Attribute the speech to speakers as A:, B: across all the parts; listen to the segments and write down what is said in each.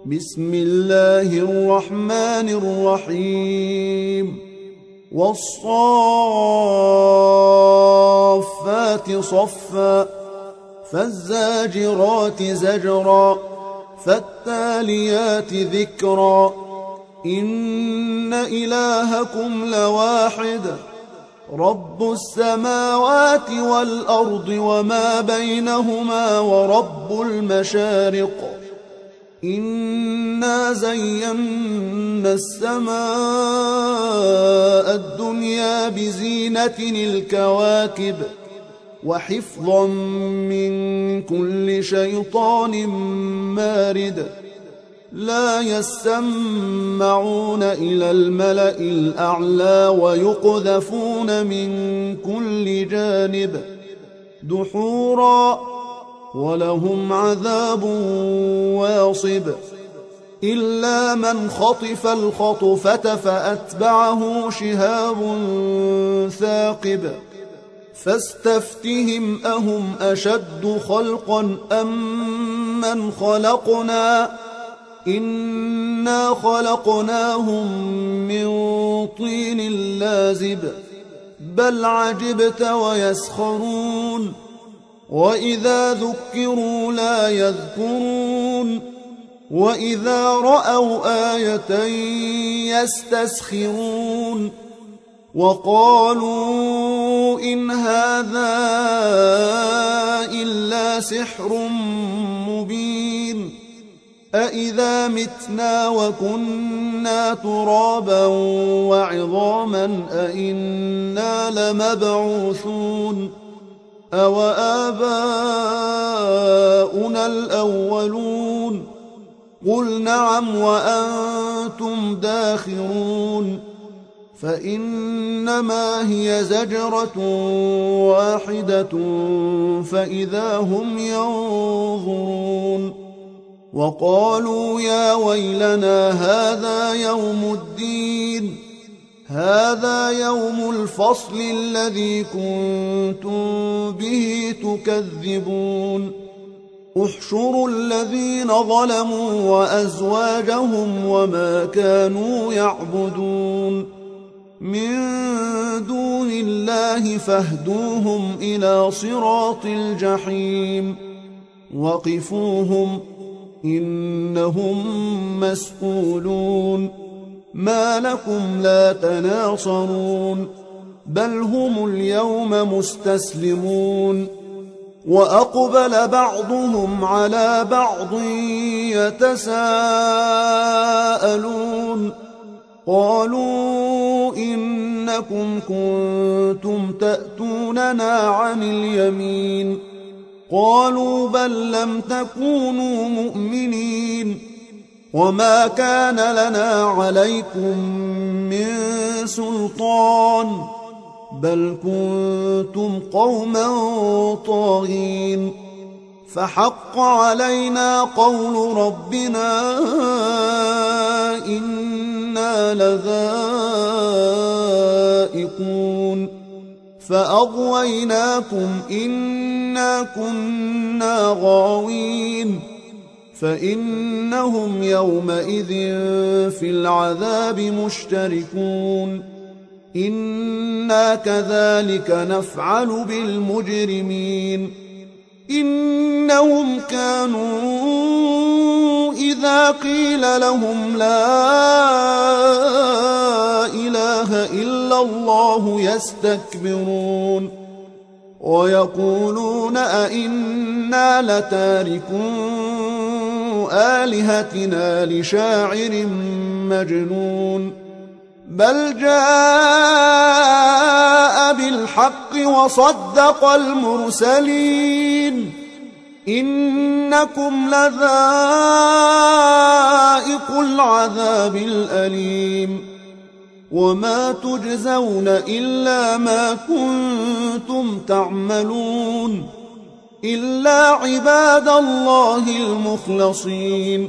A: بسم الله الرحمن الرحيم والصافات صفا فالزاجرات زجرا فالتاليات ذكرا إن إلهكم لواحد رب السماوات والأرض وما بينهما ورب المشارق إنا زينا السماء الدنيا بزينة الكواكب وحفظا من كل شيطان مارد لا يسمعون إلى الملأ الأعلى ويقذفون من كل جانب دحورا ولهم عذاب واصب إلا من خطف الخطفة فأتبعه شهاب ثاقب فاستفتهم أهم أشد خلقا أم من خلقنا إنا خلقناهم من طين لازب بل عجبت ويسخرون وإذا ذكروا لا يذكرون وإذا رأوا آية يستسخرون وقالوا إن هذا إلا سحر مبين أإذا متنا وكنا ترابا وعظاما أإنا لمبعوثون أوآباؤنا الأولون قل نعم وأنتم داخرون فإنما هي زجرة واحدة فإذا هم ينظرون وقالوا يا ويلنا هذا يوم الدين هذا يوم الفصل الذي كنتم به تكذبون احشروا الذين ظلموا وأزواجهم وما كانوا يعبدون من دون الله فاهدوهم إلى صراط الجحيم وقفوهم إنهم مسؤولون ما لكم لا تناصرون بل هم اليوم مستسلمون وأقبل بعضهم على بعض يتساءلون قالوا إنكم كنتم تأتوننا عن اليمين قالوا بل لم تكونوا مؤمنين وما كان لنا عليكم من سلطان بل كنتم قوما طاغين فحق علينا قول ربنا إنا لذائقون فأغويناكم إنا كنا غاوين فإنهم يومئذ في العذاب مشتركون إنا كذلك نفعل بالمجرمين إنهم كانوا إذا قيل لهم لا إله إلا الله يستكبرون ويقولون أئنا لتاركون آلهتنا لشاعر مجنون بل جاء بالحق وصدق المرسلين إنكم لذائق العذاب الأليم وما تجزون إلا ما كنتم تعملون إلا عباد الله المخلصين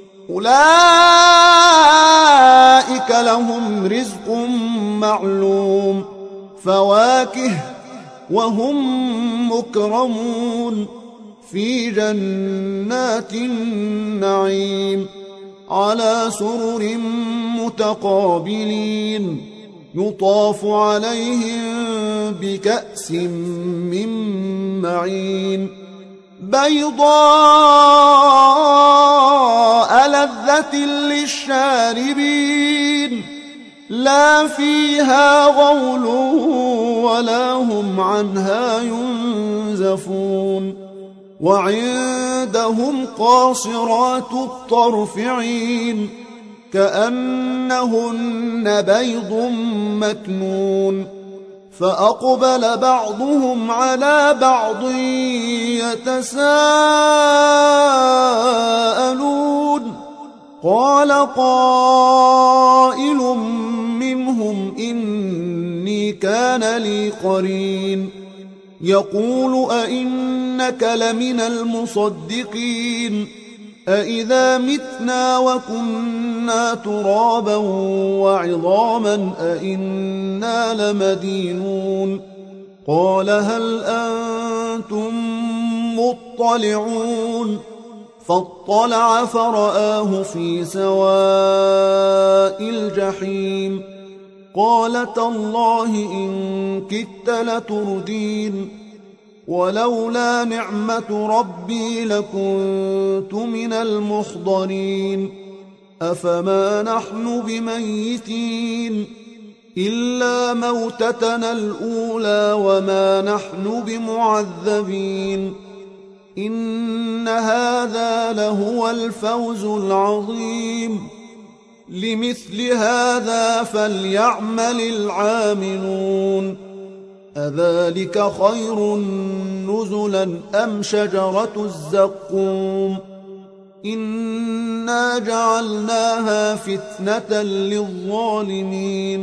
A: أولئك لهم رزق معلوم فواكه وهم مكرمون في جنات النعيم على سرر متقابلين يطاف عليهم بكأس من معين بيضاء لذة للشاربين لا فيها غول ولا هم عنها ينزفون وعندهم قاصرات الطرف عين كأنهن بيض مكنون فأقبل بعضهم على بعض يتساءلون قال قائل منهم إني كان لي قرين يقول أئنك لمن المصدقين أئذا متنا وكنا ترابا وعظاما أئنا لمدينون قال هل أنتم مطلعون فاطلع فرآه في سواء الجحيم قال تالله إن كدت لتردين ولولا نعمة ربي لكنت من المحضرين أفما نحن بميتين إلا موتتنا الأولى وما نحن بمعذبين إن هذا لهو الفوز العظيم لمثل هذا فليعمل العاملون أذلك خير نزلا أم شجرة الزقوم إنا جعلناها فتنة للظالمين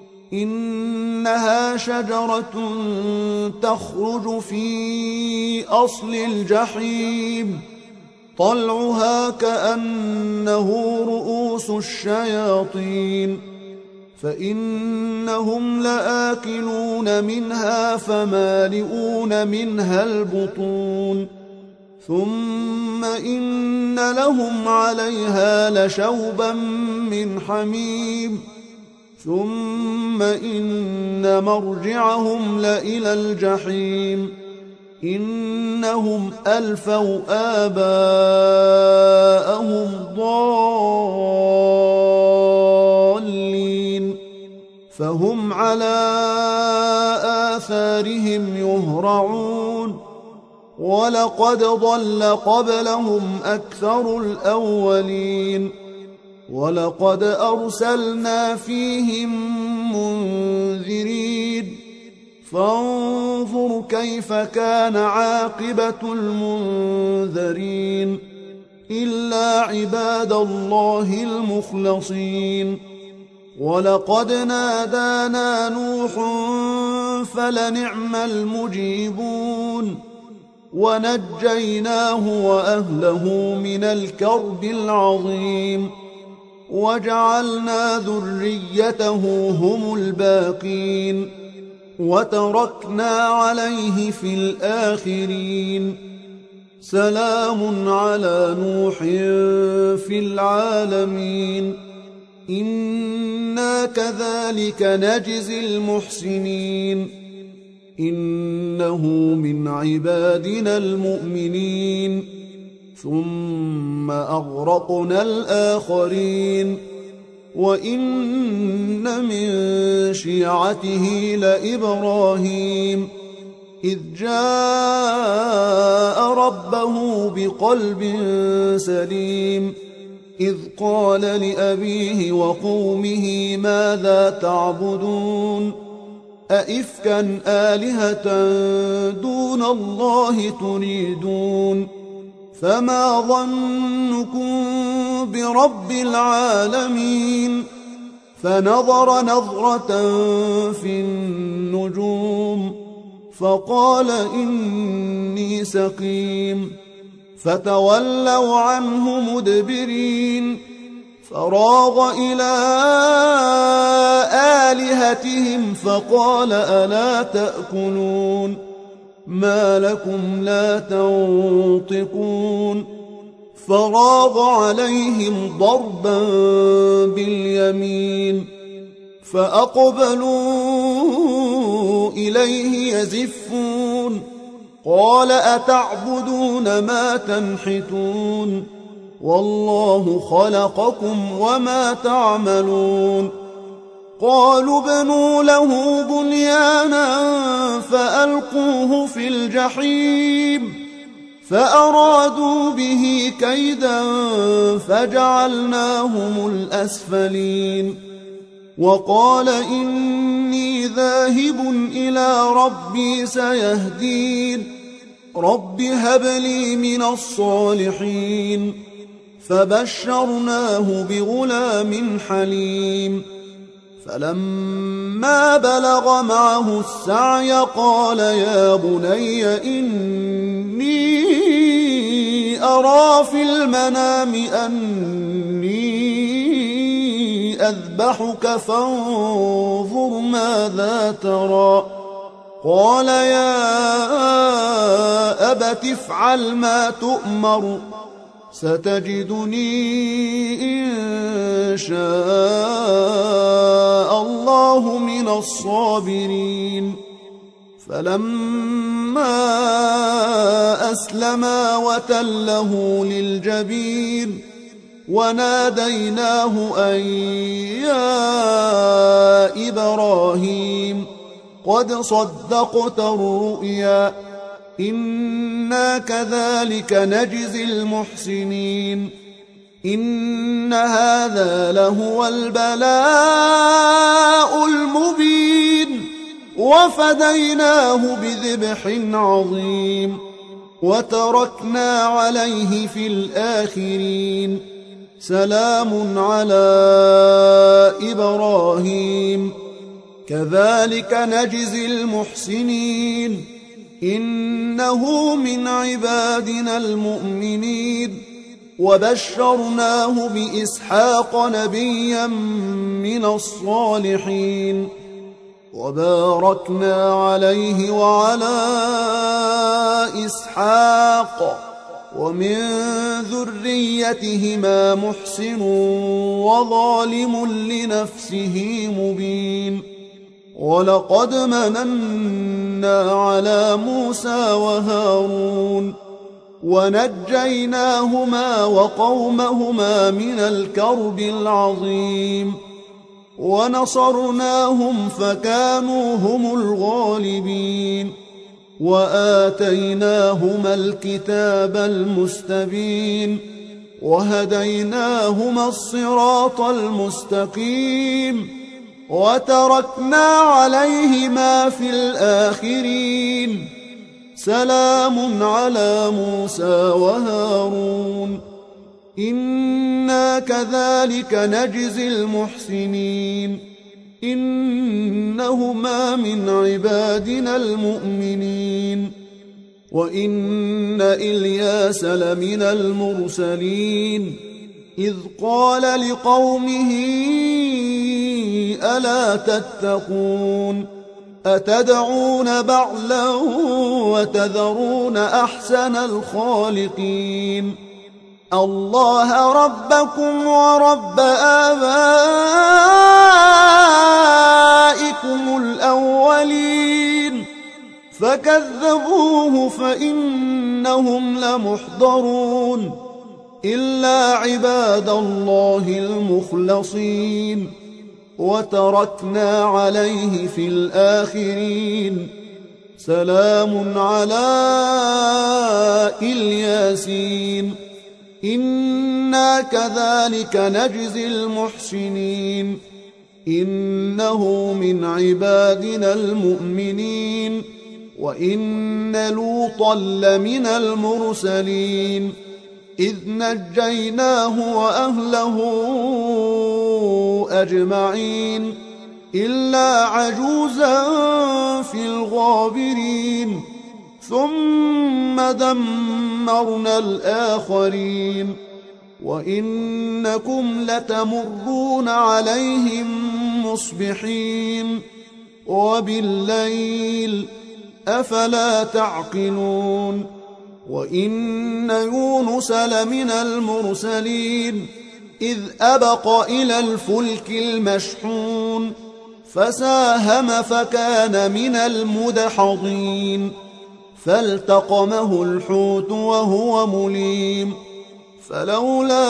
A: إنها شجرة تخرج في أصل الجحيم طلعها كأنه رؤوس الشياطين فإنهم لآكلون منها فمالئون منها البطون ثم إن لهم عليها لشوبا من حميم ثم إن مرجعهم لإلى الجحيم إنهم ألفوا آباءهم ضالين فهم على آثارهم يهرعون ولقد ضل قبلهم أكثر الأولين ولقد أرسلنا فيهم منذرين فانظر كيف كان عاقبة المنذرين إلا عباد الله المخلصين ولقد نادانا نوح فلنعم المجيبون ونجيناه وأهله من الكرب العظيم وجعلنا ذريته هم الباقين وتركنا عليه في الآخرين سلام على نوح في العالمين إنا كذلك نجزي المحسنين إنه من عبادنا المؤمنين ثم أغرقنا الآخرين وإن من شيعته لإبراهيم إذ جاء ربه بقلب سليم إذ قال لأبيه وقومه ماذا تعبدون أئفكا آلهة دون الله تريدون فما ظنكم برب العالمين فنظر نظرة في النجوم فقال إني سقيم فتولوا عنه مدبرين فراغ إلى آلهتهم فقال ألا تأكلون ما لكم لا تنطقون فراغ عليهم ضربا باليمين فأقبلوا إليه يزفون قال أتعبدون ما تنحتون والله خلقكم وما تعملون قالوا ابنوا له بنيانا فألقوه في الجحيم فأرادوا به كيدا فجعلناهم الأسفلين وقال إني ذاهب إلى ربي سيهدين رب هب لي من الصالحين فبشرناه بغلام حليم فلما بلغ معه السعي قال يا بني إني أرى في المنام أني أذبحك فانظر ماذا ترى قال يا أبت افعل ما تؤمر ستجدني إن شاء الله من الصابرين فلما أسلما وتله للجبين وناديناه أن يا إبراهيم قد صدقت الرؤيا إنا كذلك نجزي المحسنين إن هذا لهو البلاء المبين وفديناه بذبح عظيم وتركنا عليه في الآخرين سلام على إبراهيم كذلك نجزي المحسنين إنه من عبادنا المؤمنين وبشرناه بإسحاق نبيا من الصالحين وباركنا عليه وعلى إسحاق ومن ذريتهما محسن وظالم لنفسه مبين ولقد مننا على موسى وهارون ونجيناهما وقومهما من الكرب العظيم ونصرناهم فكانوا هم الغالبين وآتيناهما الكتاب المستبين وهديناهما الصراط المستقيم وتركنا عليهما في الآخرين سلام على موسى وهارون إنا كذلك نجزي المحسنين إنهما من عبادنا المؤمنين وإن إلياس لمن المرسلين إذ قال لقومه ألا تتقون أتدعون بعلا وتذرون أحسن الخالقين الله ربكم ورب آبائكم الأولين فكذبوه فإنهم لمحضرون إلا عباد الله المخلصين وتركنا عليه في الآخرين سلام على الياسين إنا كذلك نجزي المحسنين إنه من عبادنا المؤمنين وإن لوطا لمن المرسلين إذ نجيناه وأهله أجمعين إلا عجوزا في الغابرين ثم دمرنا الآخرين وإنكم لتمرون عليهم مصبحين وبالليل أفلا تعقلون وإن يونس لمن المرسلين إذ أبق إلى الفلك المشحون فساهم فكان من المدحضين فالتقمه الحوت وهو مليم فلولا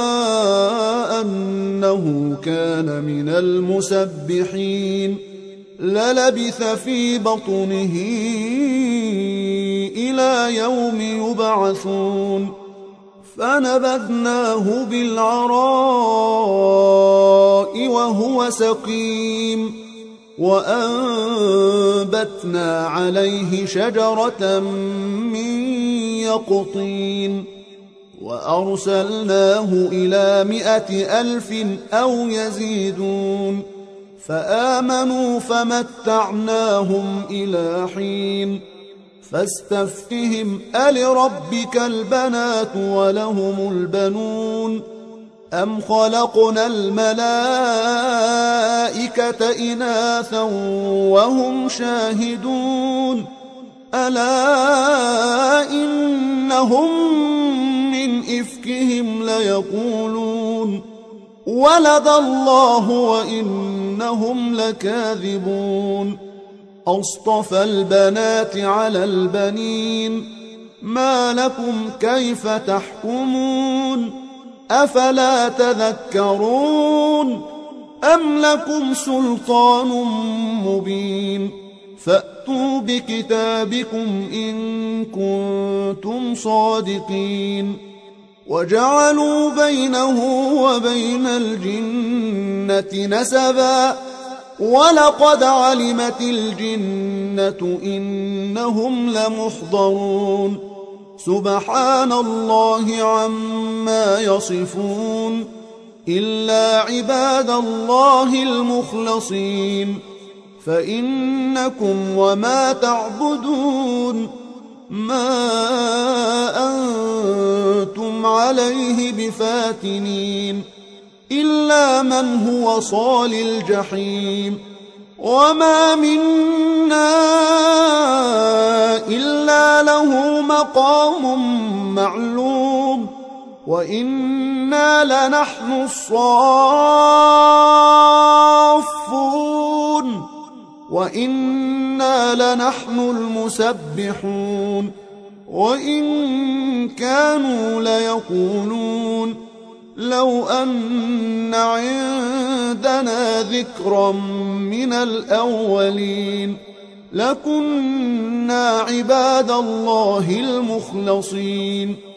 A: أنه كان من المسبحين للبث في بطنه إلى يوم يبعثون فنبذناه بالعراء وهو سقيم وأنبتنا عليه شجرة من يقطين وأرسلناه إلى 100,000 أو يزيدون فآمنوا فمتعناهم إلى حين فاستفتهم ألربك البنات ولهم البنون أم خلقنا الملائكة إناثا وهم شاهدون ألا إنهم من إفكهم ليقولون ولد الله وإنهم لكاذبون أصطفى البنات على البنين ما لكم كيف تحكمون أفلا تذكرون أم لكم سلطان مبين فأتوا بكتابكم إن كنتم صادقين وجعلوا بينه وبين الجنة نسبا ولقد علمت الجنة إنهم لمحضرون سبحان الله عما يصفون إلا عباد الله المخلصين فإنكم وما تعبدون ما أنتم عليه بفاتنين إلا من هو صال الجحيم وما منا إلا له مقام معلوم وإنا لنحن الصافون وإنا لنحن المسبحون وإن كانوا ليقولون لو أن عندنا ذكرا من الأولين لكنا عباد الله المخلصين